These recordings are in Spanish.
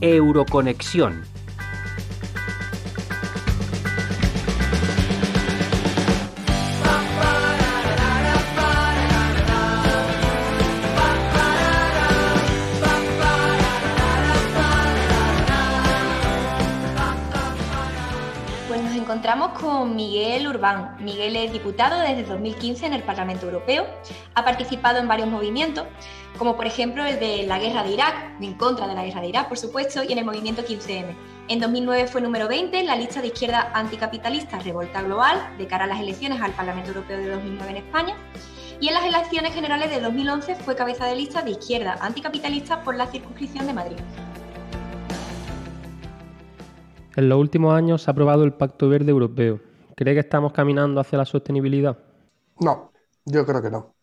Euroconexión. Encontramos con Miguel Urbán. Miguel es diputado desde 2015 en el Parlamento Europeo, ha participado en varios movimientos, como por ejemplo el de la guerra de Irak, en contra de la guerra de Irak, por supuesto, y en el movimiento 15M. En 2009 fue número 20 en la lista de izquierda anticapitalista Revolta Global, de cara a las elecciones al Parlamento Europeo de 2009 en España, y en las elecciones generales de 2011 fue cabeza de lista de izquierda anticapitalista por la circunscripción de Madrid. En los últimos años se ha aprobado el Pacto Verde Europeo. ¿Cree que estamos caminando hacia la sostenibilidad? No, yo creo que no.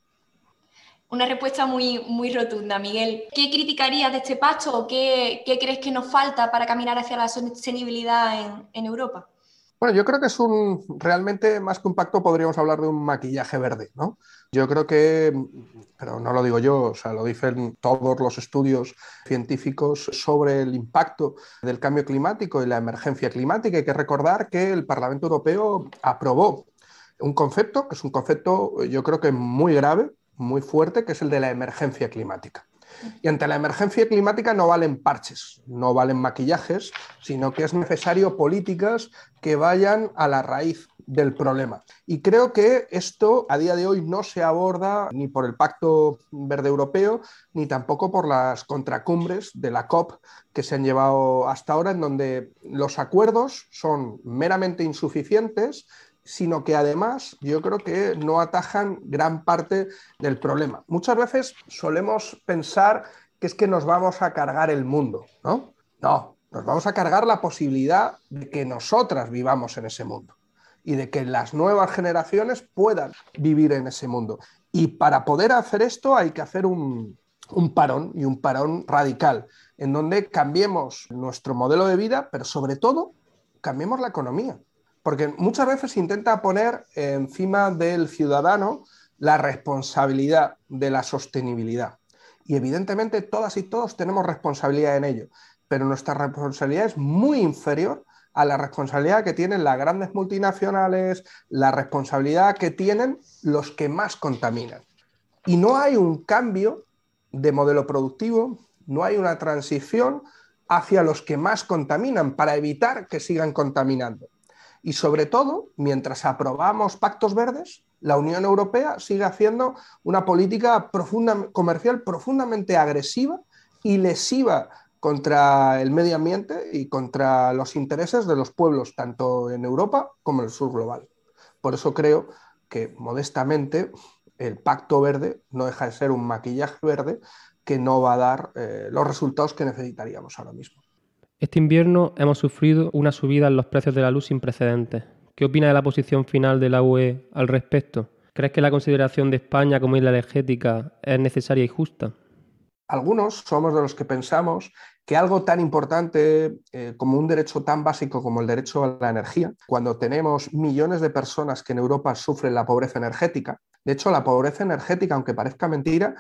Una respuesta muy rotunda, Miguel. ¿Qué criticarías de este pacto o qué crees que nos falta para caminar hacia la sostenibilidad en Europa? Bueno, yo creo que es realmente más que un pacto podríamos hablar de un maquillaje verde, ¿no? Yo creo que, pero no lo digo yo, o sea, lo dicen todos los estudios científicos sobre el impacto del cambio climático y la emergencia climática. Hay que recordar que el Parlamento Europeo aprobó un concepto, que es un concepto yo creo que muy grave, muy fuerte, que es el de la emergencia climática. Y ante la emergencia climática no valen parches, no valen maquillajes, sino que es necesario políticas que vayan a la raíz del problema. Y creo que esto a día de hoy no se aborda ni por el Pacto Verde Europeo, ni tampoco por las contracumbres de la COP que se han llevado hasta ahora, en donde los acuerdos son meramente insuficientes, sino que además yo creo que no atajan gran parte del problema. Muchas veces solemos pensar que es que nos vamos a cargar el mundo, ¿no? No, nos vamos a cargar la posibilidad de que nosotras vivamos en ese mundo y de que las nuevas generaciones puedan vivir en ese mundo. Y para poder hacer esto hay que hacer un parón, y un parón radical, en donde cambiemos nuestro modelo de vida, pero sobre todo cambiemos la economía. Porque muchas veces se intenta poner encima del ciudadano la responsabilidad de la sostenibilidad. Y evidentemente todas y todos tenemos responsabilidad en ello, pero nuestra responsabilidad es muy inferior a la responsabilidad que tienen las grandes multinacionales, la responsabilidad que tienen los que más contaminan. Y no hay un cambio de modelo productivo, no hay una transición hacia los que más contaminan para evitar que sigan contaminando. Y sobre todo, mientras aprobamos pactos verdes, la Unión Europea sigue haciendo una política comercial profundamente agresiva y lesiva contra el medio ambiente y contra los intereses de los pueblos, tanto en Europa como en el sur global. Por eso creo que, modestamente, el Pacto Verde no deja de ser un maquillaje verde que no va a dar los resultados que necesitaríamos ahora mismo. Este invierno hemos sufrido una subida en los precios de la luz sin precedentes. ¿Qué opina de la posición final de la UE al respecto? ¿Crees que la consideración de España como isla energética es necesaria y justa? Algunos somos de los que pensamos que algo tan importante como un derecho tan básico como el derecho a la energía, cuando tenemos millones de personas que en Europa sufren la pobreza energética, de hecho la pobreza energética, aunque parezca mentira,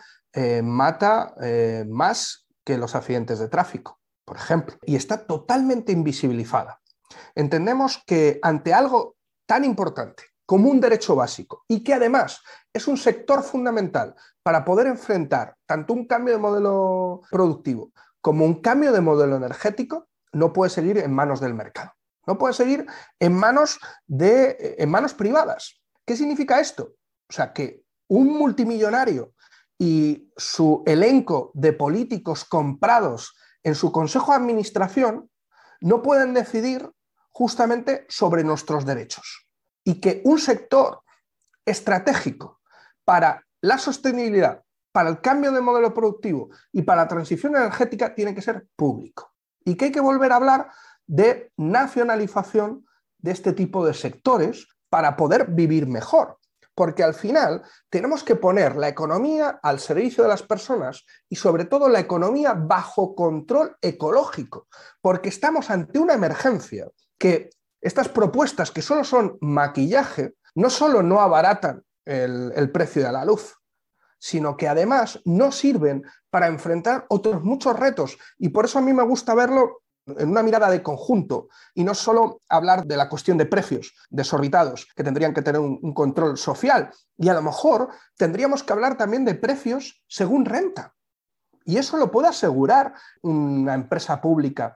mata más que los accidentes de tráfico, por ejemplo, y está totalmente invisibilizada. Entendemos que ante algo tan importante como un derecho básico y que además es un sector fundamental para poder enfrentar tanto un cambio de modelo productivo como un cambio de modelo energético, no puede seguir en manos del mercado, no puede seguir en manos privadas. ¿Qué significa esto? O sea, que un multimillonario y su elenco de políticos comprados en su consejo de administración no pueden decidir justamente sobre nuestros derechos. Y que un sector estratégico para la sostenibilidad, para el cambio de modelo productivo y para la transición energética tiene que ser público. Y que hay que volver a hablar de nacionalización de este tipo de sectores para poder vivir mejor. Porque al final tenemos que poner la economía al servicio de las personas y sobre todo la economía bajo control ecológico, porque estamos ante una emergencia que estas propuestas que solo son maquillaje no solo no abaratan el precio de la luz, sino que además no sirven para enfrentar otros muchos retos. Y por eso a mí me gusta verlo en una mirada de conjunto y no solo hablar de la cuestión de precios desorbitados que tendrían que tener un control social. Y a lo mejor tendríamos que hablar también de precios según renta. Y eso lo puede asegurar una empresa pública,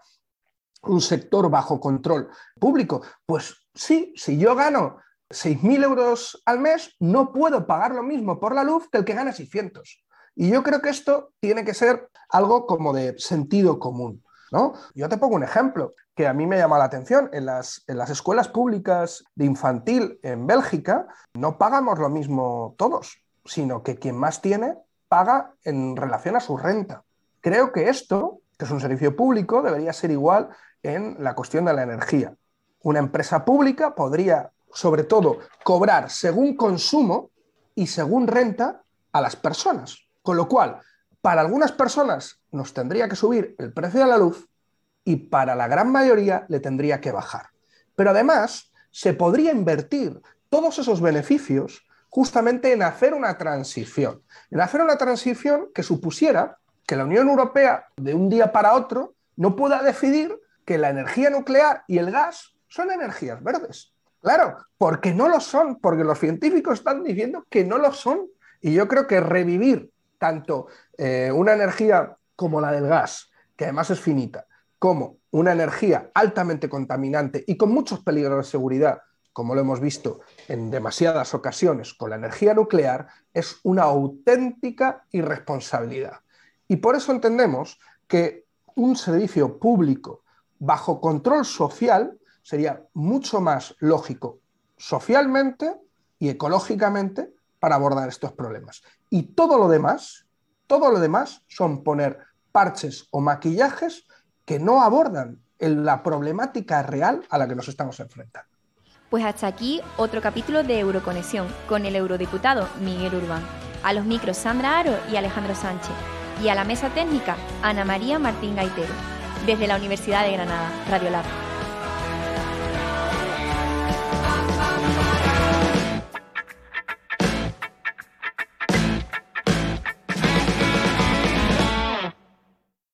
un sector bajo control público. Pues sí, si yo gano 6.000 euros al mes, no puedo pagar lo mismo por la luz que el que gana 600. Y yo creo que esto tiene que ser algo como de sentido común, ¿no? Yo te pongo un ejemplo que a mí me llama la atención. En las escuelas públicas de infantil en Bélgica no pagamos lo mismo todos, sino que quien más tiene paga en relación a su renta. Creo que esto, que es un servicio público, debería ser igual en la cuestión de la energía. Una empresa pública podría, sobre todo, cobrar según consumo y según renta a las personas. Con lo cual, para algunas personas nos tendría que subir el precio de la luz y para la gran mayoría le tendría que bajar. Pero además, se podría invertir todos esos beneficios justamente en hacer una transición. En hacer una transición que supusiera que la Unión Europea, de un día para otro, no pueda decidir que la energía nuclear y el gas son energías verdes. Claro, porque no lo son, porque los científicos están diciendo que no lo son. Y yo creo que revivir tanto una energía como la del gas, que además es finita, como una energía altamente contaminante y con muchos peligros de seguridad, como lo hemos visto en demasiadas ocasiones con la energía nuclear, es una auténtica irresponsabilidad. Y por eso entendemos que un servicio público bajo control social sería mucho más lógico socialmente y ecológicamente para abordar estos problemas. Y todo lo demás son poner parches o maquillajes que no abordan la problemática real a la que nos estamos enfrentando. Pues hasta aquí otro capítulo de Euroconexión con el eurodiputado Miguel Urbán. A los micros Sandra Aro y Alejandro Sánchez. Y a la mesa técnica Ana María Martín Gaitero. Desde la Universidad de Granada, Radiolab.